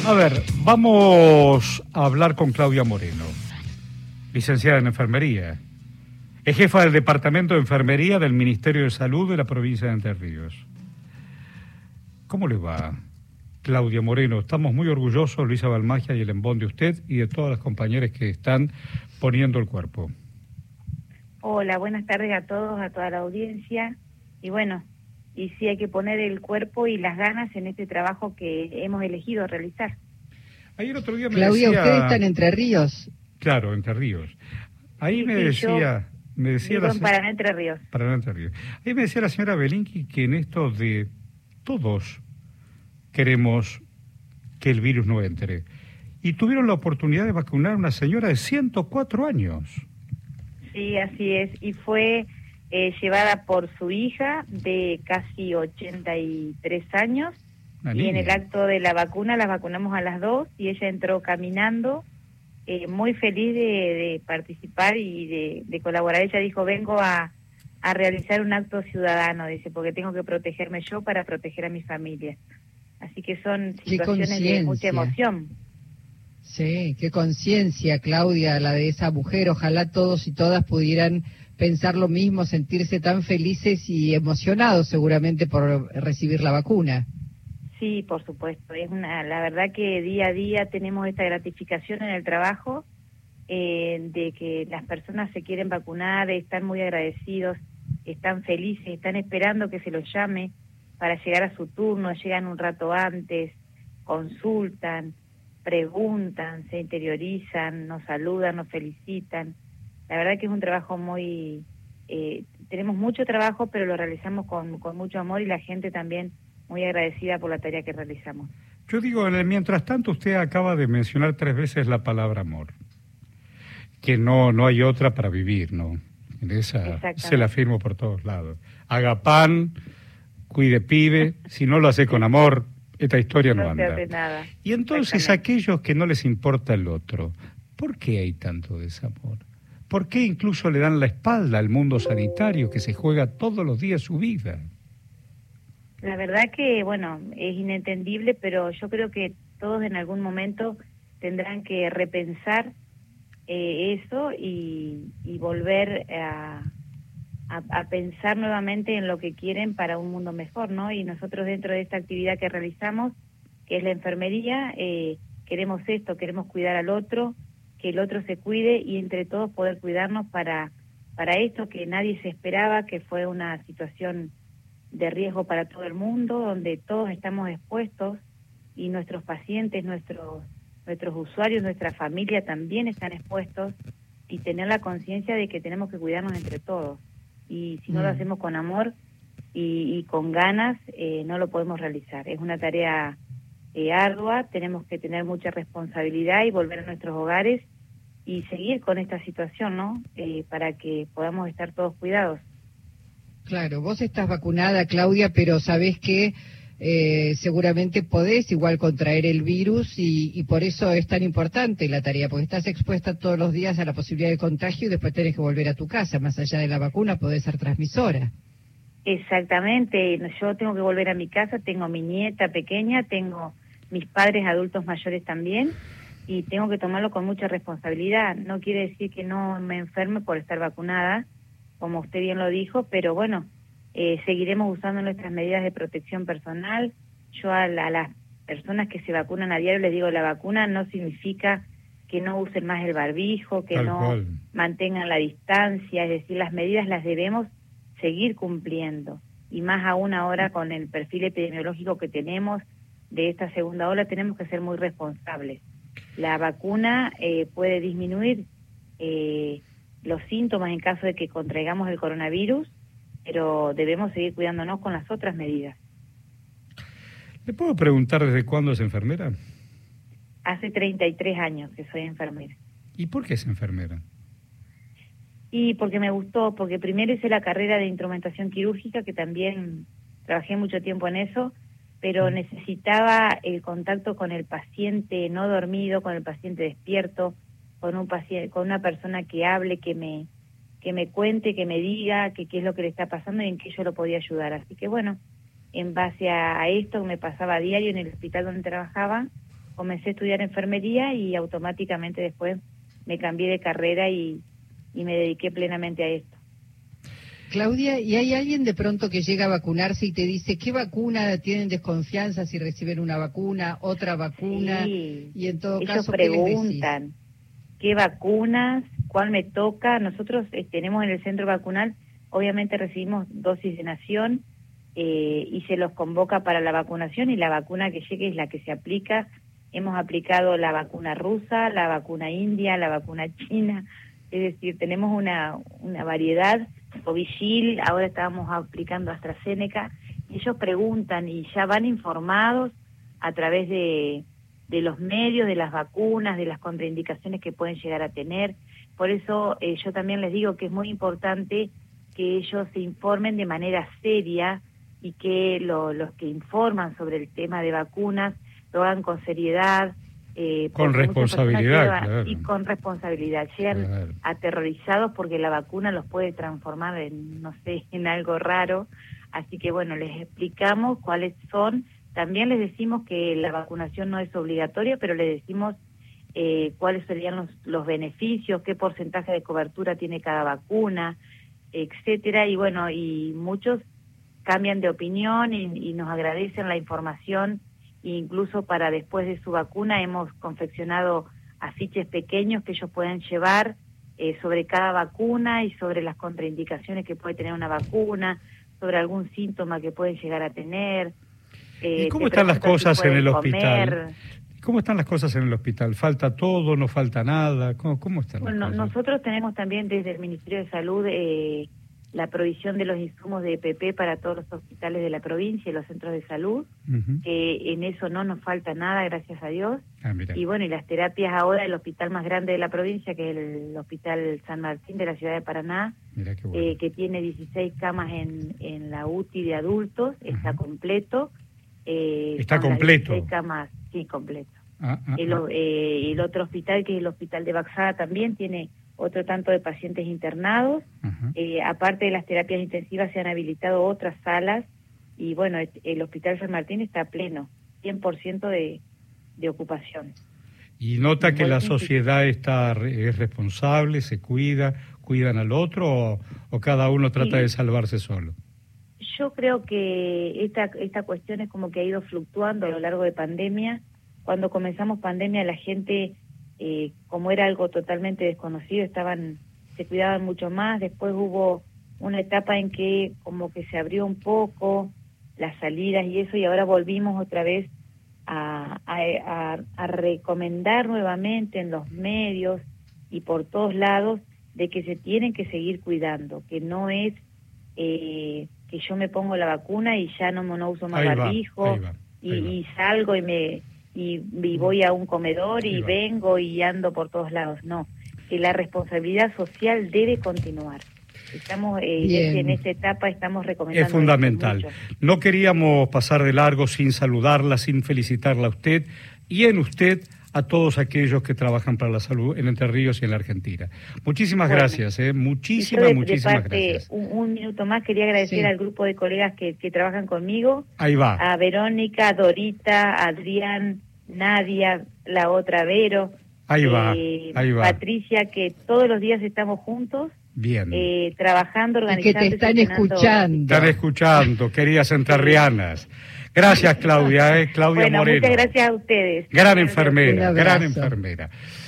A ver, vamos a hablar con Claudia Moreno, licenciada en enfermería. Es jefa del Departamento de Enfermería del Ministerio de Salud de la provincia de Entre Ríos. ¿Cómo le va, Claudia Moreno? Estamos muy orgullosos, Luisa Balmagia y el Embón, de usted y de todas las compañeras que están poniendo el cuerpo. Hola, buenas tardes a todos, a toda la audiencia. Y bueno, y sí hay que poner el cuerpo y las ganas en este trabajo que hemos elegido realizar. Ayer otro día me Claudia, decía... ¿ustedes están en Entre Ríos? Claro, Entre Ríos. Ahí Sí, me sí, decía... Vivo en Paraná, Entre Ríos. Paraná, Entre Ríos. Ahí me decía la señora Belinqui que en esto de todos queremos que el virus no entre. Y tuvieron la oportunidad de vacunar a una señora de 104 años. Sí, así es. Y fue llevada por su hija de casi 83 años. Y en el acto de la vacuna las vacunamos a las 2 y ella entró caminando, muy feliz de participar y de colaborar. Ella dijo, vengo a realizar un acto ciudadano, dice, porque tengo que protegerme yo para proteger a mi familia. Así que son situaciones de mucha emoción. Sí, qué conciencia, Claudia, la de esa mujer. Ojalá todos y todas pudieran pensar lo mismo, sentirse tan felices y emocionados seguramente por recibir la vacuna. Sí, por supuesto. La verdad que día a día tenemos esta gratificación en el trabajo de que las personas se quieren vacunar, están muy agradecidos, están felices, están esperando que se los llame para llegar a su turno, llegan un rato antes, consultan, preguntan, se interiorizan, nos saludan, nos felicitan. La verdad que es un trabajo muy... tenemos mucho trabajo, pero lo realizamos con mucho amor y la gente también muy agradecida por la tarea que realizamos. Yo digo, mientras tanto, usted acaba de mencionar 3 veces la palabra amor, que no hay otra para vivir, ¿no? Esa se la afirmo por todos lados. Haga pan, cuide pibe, si no lo hace con amor, esta historia no anda. Nada. Y entonces aquellos que no les importa el otro, ¿por qué hay tanto desamor? ¿Por qué incluso le dan la espalda al mundo sanitario que se juega todos los días su vida? La verdad que, bueno, es inentendible, pero yo creo que todos en algún momento tendrán que repensar eso y volver a pensar nuevamente en lo que quieren para un mundo mejor, ¿no? Y nosotros dentro de esta actividad que realizamos, que es la enfermería, queremos esto, queremos cuidar al otro, que el otro se cuide y entre todos poder cuidarnos para esto que nadie se esperaba, que fue una situación de riesgo para todo el mundo, donde todos estamos expuestos y nuestros pacientes, nuestros usuarios, nuestra familia también están expuestos y tener la conciencia de que tenemos que cuidarnos entre todos. Y si no lo hacemos con amor y con ganas, no lo podemos realizar. Es una tarea ardua, tenemos que tener mucha responsabilidad y volver a nuestros hogares y seguir con esta situación, ¿no? Para que podamos estar todos cuidados. Claro, vos estás vacunada, Claudia, pero sabés que seguramente podés igual contraer el virus y por eso es tan importante la tarea, porque estás expuesta todos los días a la posibilidad de contagio y después tenés que volver a tu casa. Más allá de la vacuna, podés ser transmisora. Exactamente, yo tengo que volver a mi casa, tengo mi nieta pequeña, tengo mis padres adultos mayores también y tengo que tomarlo con mucha responsabilidad. No quiere decir que no me enferme por estar vacunada, como usted bien lo dijo, pero bueno, seguiremos usando nuestras medidas de protección personal. Yo a las personas que se vacunan a diario les digo, la vacuna no significa que no usen más el barbijo, que no mantengan la distancia, es decir, las medidas las debemos seguir cumpliendo, y más aún ahora con el perfil epidemiológico que tenemos de esta segunda ola, tenemos que ser muy responsables. La vacuna puede disminuir los síntomas en caso de que contraigamos el coronavirus, pero debemos seguir cuidándonos con las otras medidas. ¿Le puedo preguntar desde cuándo es enfermera? Hace 33 años que soy enfermera. ¿Y por qué es enfermera? Y porque me gustó, porque primero hice la carrera de instrumentación quirúrgica, que también trabajé mucho tiempo en eso, pero necesitaba el contacto con el paciente no dormido, con el paciente despierto, con un paciente, con una persona que hable, que me cuente, que me diga qué es lo que le está pasando y en qué yo lo podía ayudar. Así que bueno, en base a esto que me pasaba a diario en el hospital donde trabajaba, comencé a estudiar enfermería y automáticamente después me cambié de carrera y me dediqué plenamente a esto. Claudia, ¿y hay alguien de pronto que llega a vacunarse y te dice qué vacuna tienen desconfianza si reciben una vacuna, otra vacuna? Sí, Y en todo ellos caso, preguntan qué vacunas, cuál me toca. Nosotros tenemos en el centro vacunal, obviamente recibimos dosis de nación y se los convoca para la vacunación y la vacuna que llegue es la que se aplica. Hemos aplicado la vacuna rusa, la vacuna india, la vacuna china, es decir, tenemos una variedad. Covishield, ahora estábamos aplicando AstraZeneca, y ellos preguntan y ya van informados a través de los medios, de las vacunas, de las contraindicaciones que pueden llegar a tener. Por eso yo también les digo que es muy importante que ellos se informen de manera seria y que los que informan sobre el tema de vacunas lo hagan con seriedad, con responsabilidad, claro. Y con responsabilidad. Llegan claro. aterrorizados porque la vacuna los puede transformar en, no sé, en algo raro. Así que bueno, les explicamos cuáles son. También les decimos que la vacunación no es obligatoria, pero les decimos cuáles serían los beneficios, qué porcentaje de cobertura tiene cada vacuna, etcétera. Y bueno, y muchos cambian de opinión y nos agradecen la información. Incluso para después de su vacuna hemos confeccionado afiches pequeños que ellos pueden llevar sobre cada vacuna y sobre las contraindicaciones que puede tener una vacuna, sobre algún síntoma que pueden llegar a tener. ¿Y cómo están las cosas en el hospital? ¿Cómo están las cosas en el hospital? ¿Falta todo? ¿No falta nada? ¿Cómo están las cosas? Nosotros tenemos también desde el Ministerio de Salud la provisión de los insumos de EPP para todos los hospitales de la provincia y los centros de salud, que en eso no nos falta nada, gracias a Dios. Y bueno, y las terapias ahora, el hospital más grande de la provincia, que es el Hospital San Martín de la ciudad de Paraná, bueno. Que tiene 16 camas en la UTI de adultos, está completo. ¿Está completo? 16 camas, sí, completo. El otro hospital, que es el Hospital de Baxada, también tiene otro tanto de pacientes internados. Aparte de las terapias intensivas, se han habilitado otras salas y bueno, el Hospital San Martín está pleno, 100% de ocupación. ¿Y nota que la sociedad es responsable, se cuidan al otro o cada uno trata de salvarse solo? Yo creo que esta cuestión es como que ha ido fluctuando a lo largo de pandemia. Cuando comenzamos pandemia la gente, como era algo totalmente desconocido, se cuidaban mucho más. Después hubo una etapa en que como que se abrió un poco las salidas y eso, y ahora volvimos otra vez a recomendar nuevamente en los medios y por todos lados de que se tienen que seguir cuidando, que no es que yo me pongo la vacuna y ya no uso más barbijo y salgo y voy a un comedor y vengo y ando por todos lados. No, que la responsabilidad social debe continuar. Estamos en esta etapa, estamos recomendando. Es fundamental. No queríamos pasar de largo sin saludarla, sin felicitarla a usted y en usted a todos aquellos que trabajan para la salud en Entre Ríos y en la Argentina. Muchísimas gracias, muchísimas gracias. Un minuto más, quería agradecer al grupo de colegas que trabajan conmigo. Ahí va. A Verónica, Dorita, Adrián, Nadia, la otra Vero. Ahí va. Patricia, que todos los días estamos juntos. Bien. Trabajando, organizando. Y que te están escuchando. Están escuchando, queridas entrerrianas. Gracias, Claudia. Claudia Moreno. Muchas gracias a ustedes. Gran enfermera, gran enfermera.